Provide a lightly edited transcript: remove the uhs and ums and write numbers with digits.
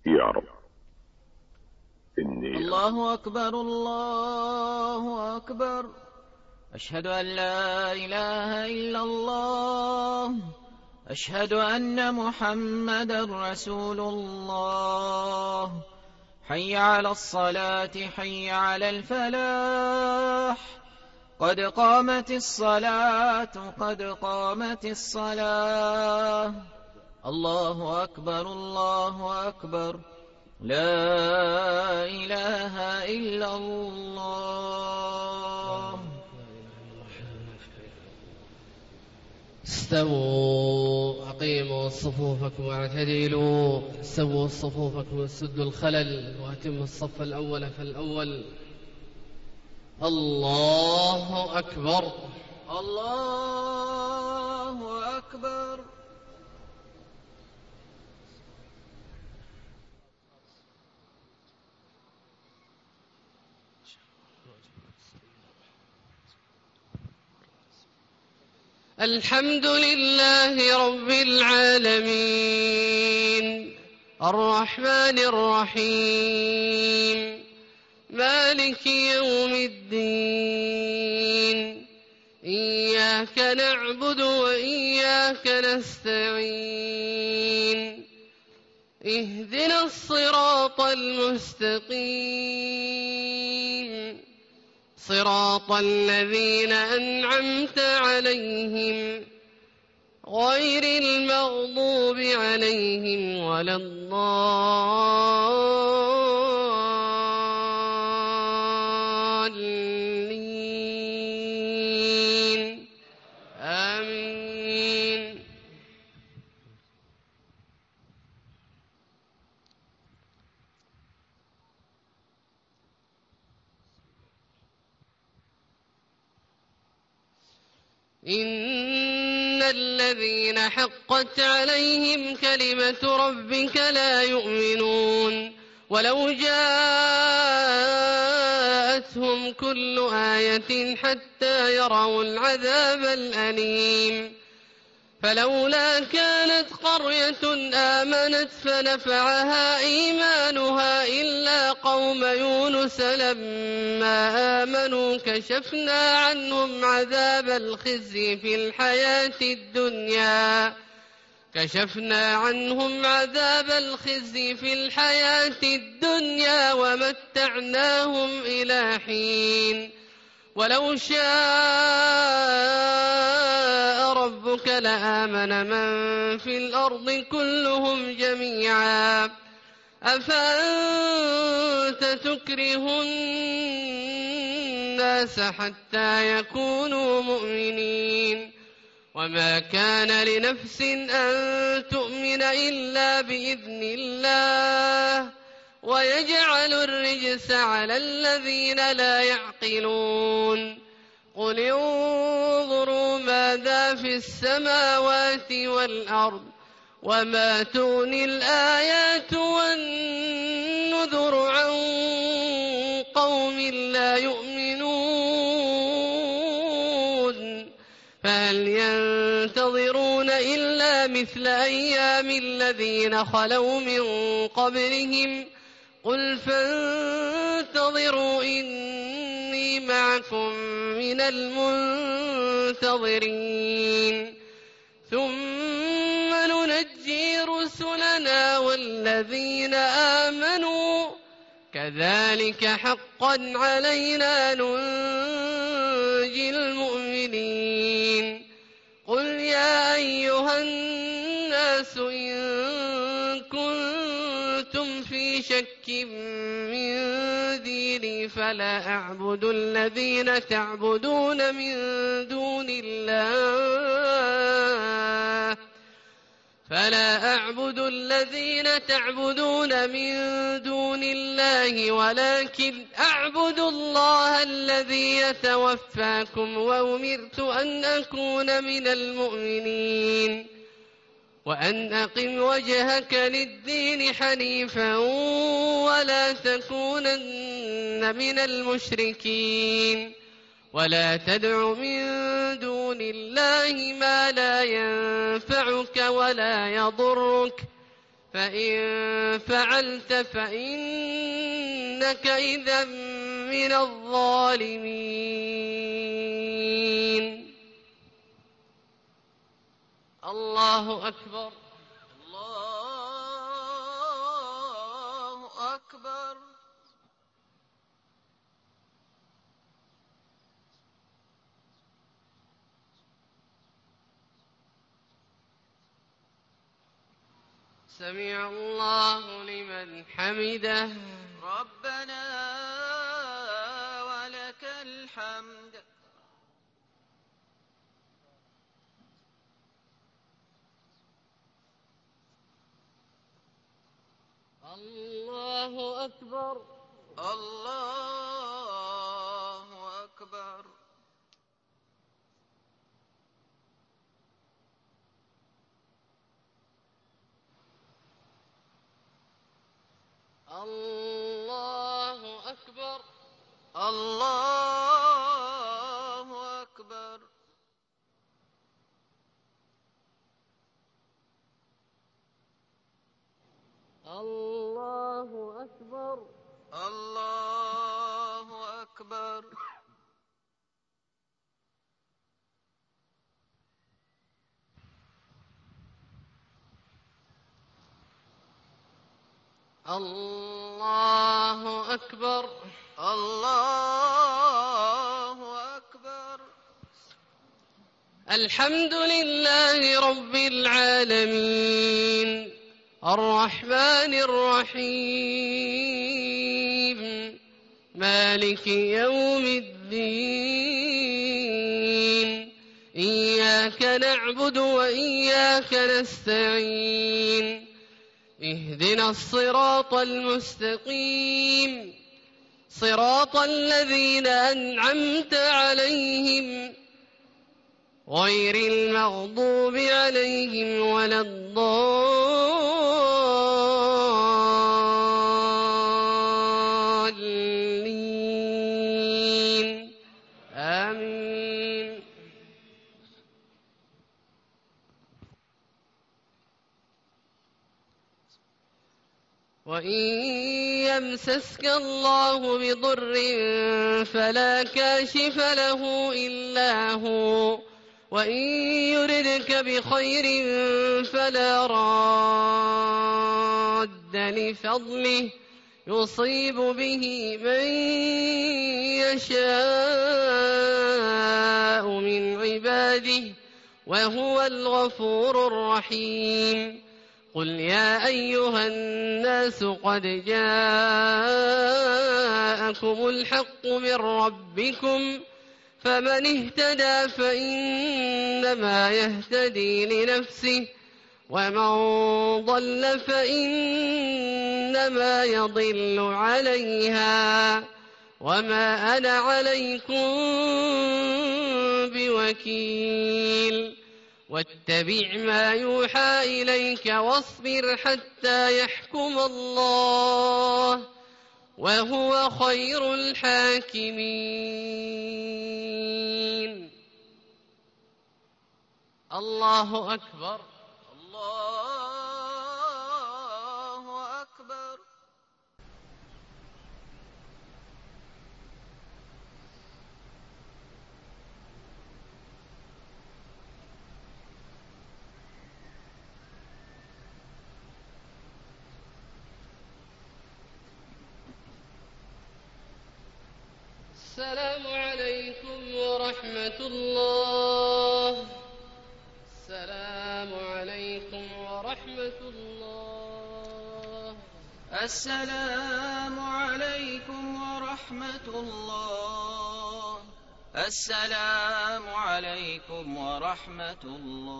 يا رب إني الله أكبر الله أكبر. أشهد أن لا إله إلا الله. أشهد أن محمدا رسول الله. حي على الصلاة حي على الفلاح. قد قامت الصلاة قد قامت الصلاة. الله أكبر الله أكبر. لا إله إلا الله. استووا أقيموا صفوفكم واعتدلوا. سووا صفوفكم وسدوا الخلل وأتموا الصف الأول فالأول. الله أكبر الله أكبر. الحمد لله رب العالمين الرحمن الرحيم مالك يوم الدين. إياك نعبد وإياك نستعين. اهدنا الصراط المستقيم صراط الذين أنعمت عليهم غير المغضوب عليهم ولا الضالين. آمين. إن الذين حقت عليهم كلمة ربك لا يؤمنون ولو جاءتهم كل آية حتى يروا العذاب الأليم. فلولا كانت قرية آمنت فنفعها إيمانها إلا قوم يونس لما آمنوا كشفنا عنهم عذاب الخزي في الحياة الدنيا ومتعناهم إلى حين. ولو شاء ربك لآمن من في الأرض كلهم جميعا أفأنت تكره الناس حتى يكونوا مؤمنين. وما كان لنفس أن تؤمن إلا بإذن الله ويجعل الرجس على الذين لا يعقلون. قل انظروا ماذا في السماوات والأرض وما تغني الآيات والنذر عن قوم لا يؤمنون. فهل ينتظرون إلا مثل أيام الذين خلوا من قبلهم قل فانتظروا إني معكم من المنتظرين. ثم ننجي رسلنا والذين آمنوا كذلك حقا علينا ننجي المؤمنين. قل يا أيها الناس إن كنتم في شك من ديني فلا أعبد الذين تعبدون من دون الله ولكن أعبد الله الذي يتوفاكم وأمرت أن أكون من المؤمنين. وأن أقم وجهك للدين حنيفا ولا تكونن من المشركين. ولا تدع من دون الله ما لا ينفعك ولا يضرك فإن فعلت فإنك إذا من الظالمين. الله أكبر. الله أكبر. سمع الله لمن حمده. ربنا ولك الحمد. الله أكبر. الله أكبر. الله أكبر. الله أكبر. الله أكبر. الله أكبر. الله أكبر. الله أكبر. الحمد لله رب العالمين الرحمن الرحيم مالك يوم الدين إياك نعبد وإياك نستعين اهدنا الصراط المستقيم صراط الذين أنعمت عليهم غير المغضوب عليهم ولا الضالين آمين. وإن يمسسك الله بضر فلا كاشف له إلا هو وإن يردك بخير فلا راد لفضله يصيب به من يشاء من عباده وهو الغفور الرحيم. قل يا أيها الناس قد جاءكم الحق من ربكم فمن اهتدى فإنما يهتدي لنفسه ومن ضل فإنما يضل عليها وما أنا عليكم بوكيل. واتبع ما يوحى إليك واصبر حتى يحكم الله وهو خير الحاكمين. الله أكبر. الله أكبر. السلام عليكم ورحمة الله. السلام عليكم ورحمة الله. السلام عليكم ورحمة الله. السلام عليكم ورحمة الله.